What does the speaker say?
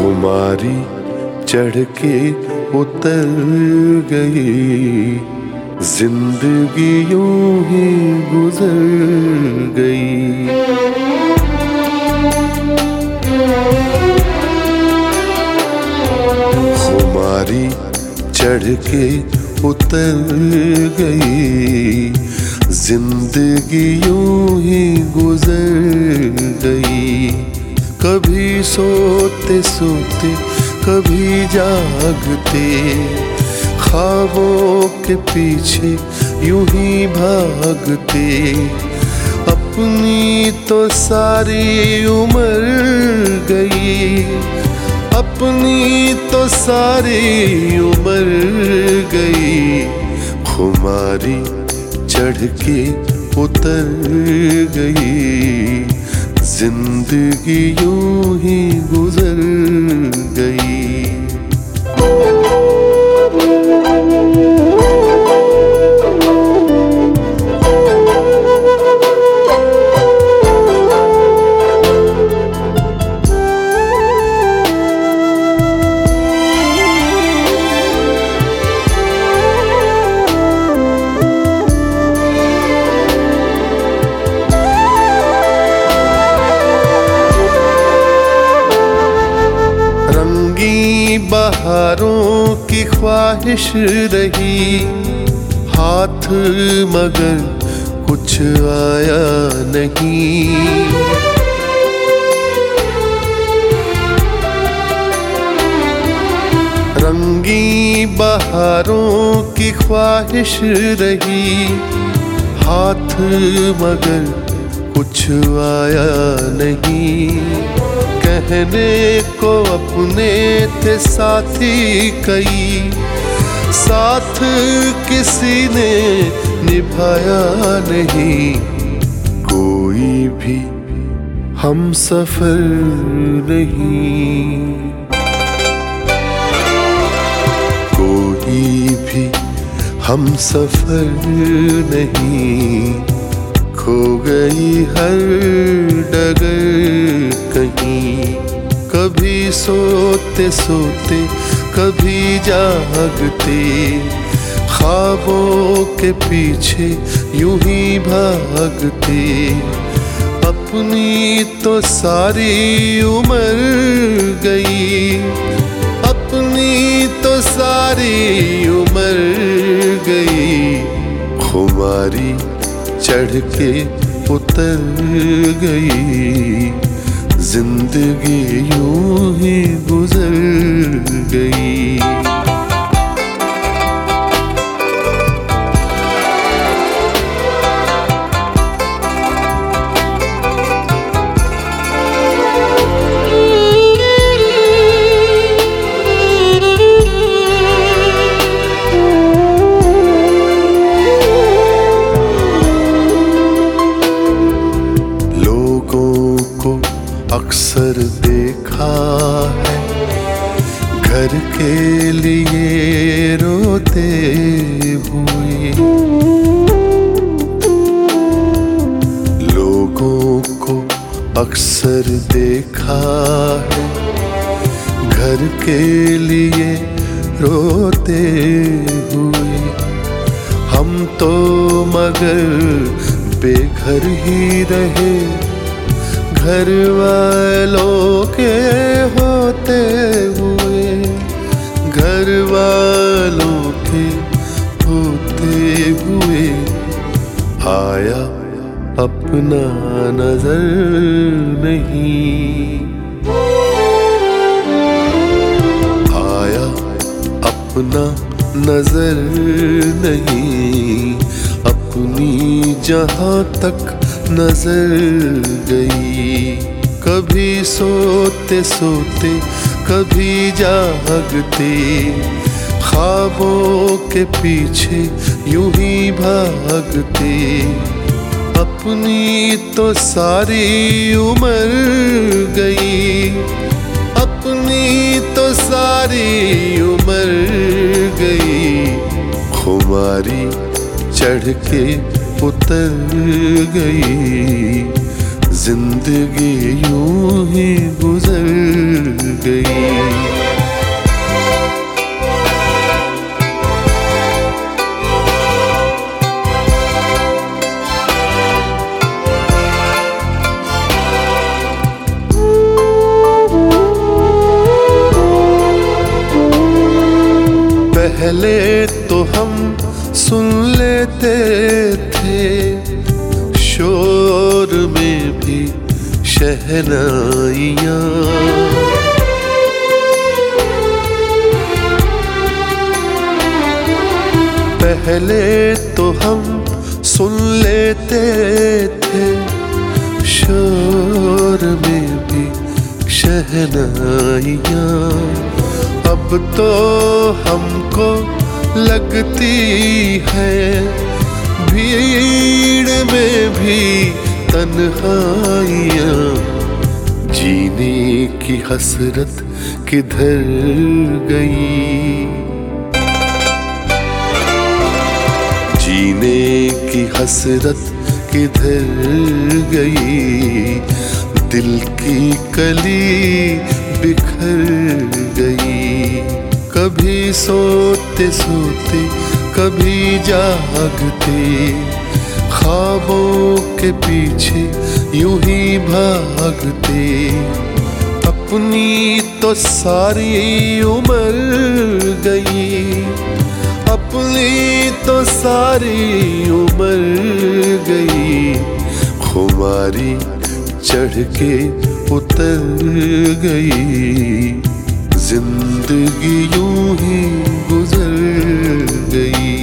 खुमारी चढ़ के उतर गई, जिंदगी यूं ही गुजर गई। खुमारी चढ़ के उतर गई, जिंदगी यूं ही गुजर गई। कभी सोते सोते कभी जागते, ख्वाबों के पीछे यूं ही भागते। अपनी तो सारी उम्र गई, अपनी तो सारी उम्र गई। खुमारी चढ़ के उतर गई, जिंदगी यूं ही गुजर गई। बहारों की ख्वाहिश रही हाथ, मगर कुछ आया नहीं। रंगी बहारों की ख्वाहिश रही हाथ, मगर कुछ आया नहीं। कहने को अपने थे साथी कई, साथ किसी ने निभाया नहीं। कोई भी हम सफर नहीं, कोई भी हम सफर नहीं। खो गई हर डगर कहीं, कभी सोते सोते कभी जागते। ख्वाबों के पीछे यूं ही भागते। अपनी तो सारी उम्र गई, अपनी तो सारी उम्र गई। खुमारी चढ़ के उतर गई, जिंदगी यूं ही गुजर गई। अक्सर देखा है घर के लिए रोते हुए, लोगों को अक्सर देखा है घर के लिए रोते हुए। हम तो मगर बेघर ही रहे, घर वालों के होते हुए, घर वालों के होते हुए। आया अपना नजर नहीं, आया अपना नजर नहीं। अपनी जहां तक नजर गई, कभी सोते सोते कभी जागते। ख्वाबों के पीछे यूं ही भागते। अपनी तो सारी उम्र गई, अपनी तो सारी उम्र गई। खुमारी चढ़ के उतर गई, जिंदगी यूं ही गुजर गई। पहले तो हम सुन लेते थे शोर में भी शहनाइयाँ, पहले तो हम सुन लेते थे शोर में भी शहनाइयाँ। अब तो हमको लगती है भीड़ में भी तन्हाइयाँ। जीने की हसरत किधर गई, जीने की हसरत किधर गई। दिल की कली बिखर गई। कभी सोते सोते कभी जागते, ख्वाबों के पीछे यूं ही भागते। अपनी तो सारी उम्र गई, अपनी तो सारी उम्र गई। खुमारी चढ़ के उतर गई, जिंदगी यूं ही गुजर गई।